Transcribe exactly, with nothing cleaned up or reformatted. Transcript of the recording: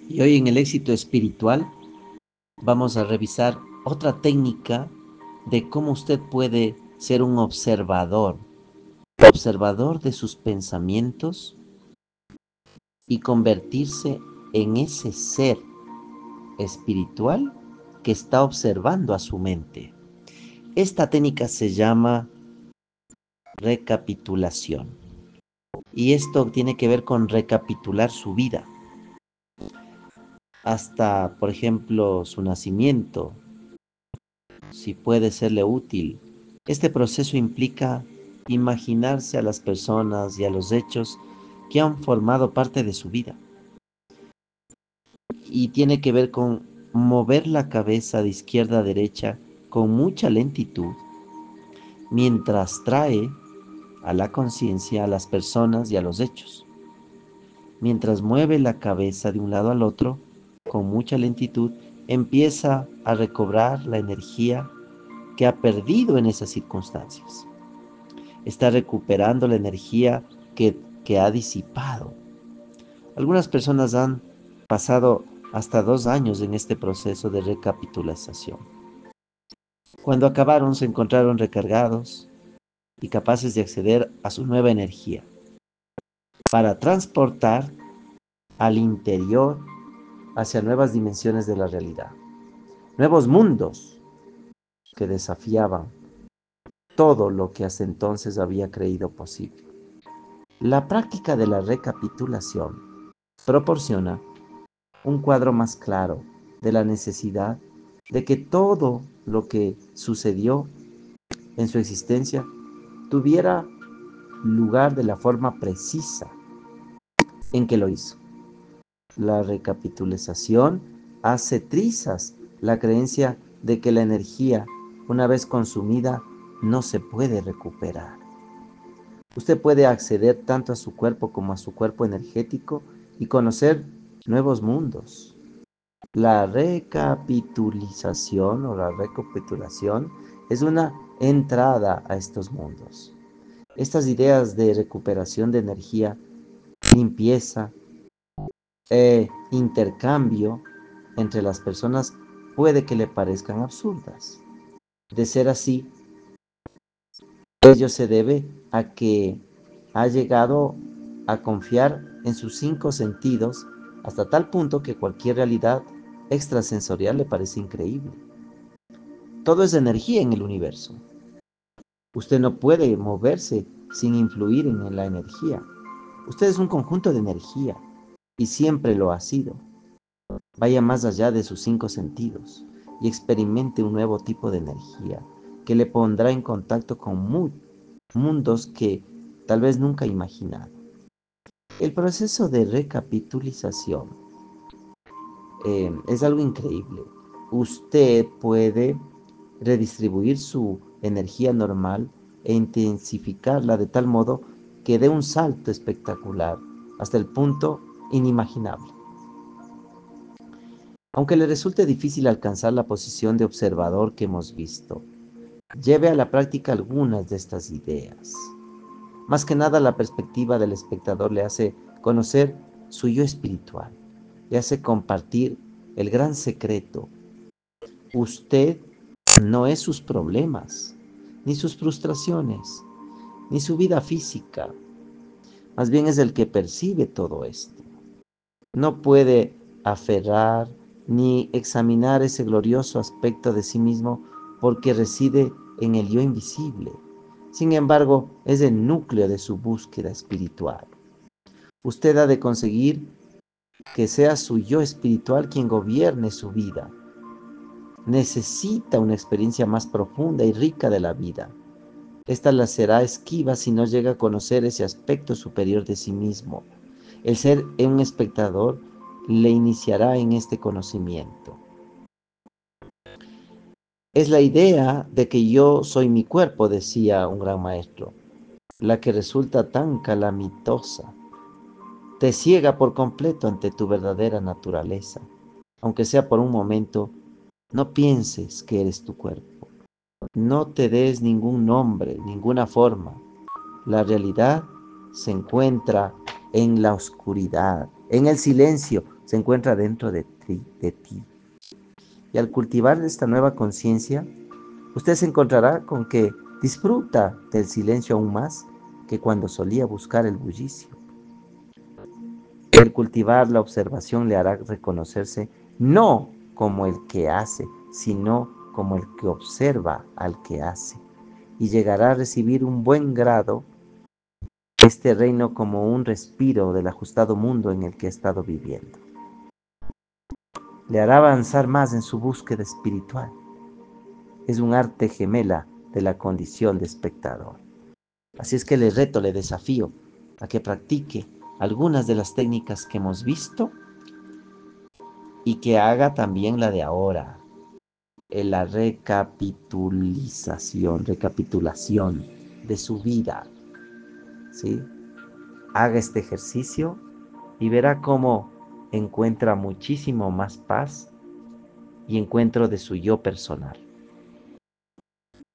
Y hoy en el éxito espiritual vamos a revisar otra técnica de cómo usted puede ser un observador, observador de sus pensamientos y convertirse en ese ser espiritual que está observando a su mente. Esta técnica se llama recapitulación y esto tiene que ver con recapitular su vida hasta, por ejemplo, su nacimiento, si puede serle útil. Este proceso implica imaginarse a las personas y a los hechos que han formado parte de su vida. Y tiene que ver con mover la cabeza de izquierda a derecha con mucha lentitud, mientras trae a la conciencia a las personas y a los hechos. Mientras mueve la cabeza de un lado al otro con mucha lentitud, empieza a recobrar la energía que ha perdido en esas circunstancias. Está recuperando la energía que, que ha disipado. Algunas personas han pasado hasta dos años en este proceso de recapitulación. Cuando acabaron se encontraron recargados y capaces de acceder a su nueva energía para transportar al interior hacia nuevas dimensiones de la realidad, nuevos mundos que desafiaban todo lo que hasta entonces había creído posible. La práctica de la recapitulación proporciona un cuadro más claro de la necesidad de que todo lo que sucedió en su existencia tuviera lugar de la forma precisa en que lo hizo. La recapitulación hace trizas la creencia de que la energía, una vez consumida, no se puede recuperar. Usted puede acceder tanto a su cuerpo como a su cuerpo energético y conocer nuevos mundos. La recapitulación o la recapitulación es una entrada a estos mundos. Estas ideas de recuperación de energía, limpieza e intercambio entre las personas puede que le parezcan absurdas. De ser así, ello se debe a que ha llegado a confiar en sus cinco sentidos hasta tal punto que cualquier realidad extrasensorial le parece increíble. Todo es energía en el universo. Usted no puede moverse sin influir en la energía. Usted es un conjunto de energía y siempre lo ha sido. Vaya más allá de sus cinco sentidos y experimente un nuevo tipo de energía que le pondrá en contacto con mu mundos que tal vez nunca ha imaginado. El proceso de recapitalización eh, es algo increíble. Usted puede redistribuir su energía normal e intensificarla de tal modo que dé un salto espectacular hasta el punto inimaginable. Aunque le resulte difícil alcanzar la posición de observador que hemos visto, lleve a la práctica algunas de estas ideas. Más que nada, la perspectiva del espectador le hace conocer su yo espiritual, le hace compartir el gran secreto. Usted no es sus problemas, ni sus frustraciones, ni su vida física. Más bien es el que percibe todo esto. No puede aferrar ni examinar ese glorioso aspecto de sí mismo porque reside en el yo invisible. Sin embargo, es el núcleo de su búsqueda espiritual. Usted ha de conseguir que sea su yo espiritual quien gobierne su vida. Necesita una experiencia más profunda y rica de la vida. Esta la será esquiva si no llega a conocer ese aspecto superior de sí mismo. El ser un espectador le iniciará en este conocimiento. Es la idea de que yo soy mi cuerpo, decía un gran maestro, la que resulta tan calamitosa. Te ciega por completo ante tu verdadera naturaleza. Aunque sea por un momento, no pienses que eres tu cuerpo. No te des ningún nombre, ninguna forma. La realidad se encuentra en la oscuridad, en el silencio, se encuentra dentro de ti, de ti. Y al cultivar esta nueva conciencia, usted se encontrará con que disfruta del silencio aún más que cuando solía buscar el bullicio. El cultivar la observación le hará reconocerse no como el que hace, sino como el que observa al que hace. Y llegará a recibir un buen grado este reino como un respiro del ajustado mundo en el que ha estado viviendo. Le hará avanzar más en su búsqueda espiritual. Es un arte gemela de la condición de espectador. Así es que le reto, le desafío a que practique algunas de las técnicas que hemos visto y que haga también la de ahora, en la recapitulización, recapitulación de su vida, ¿sí? Haga este ejercicio y verá cómo encuentra muchísimo más paz y encuentro de su yo personal.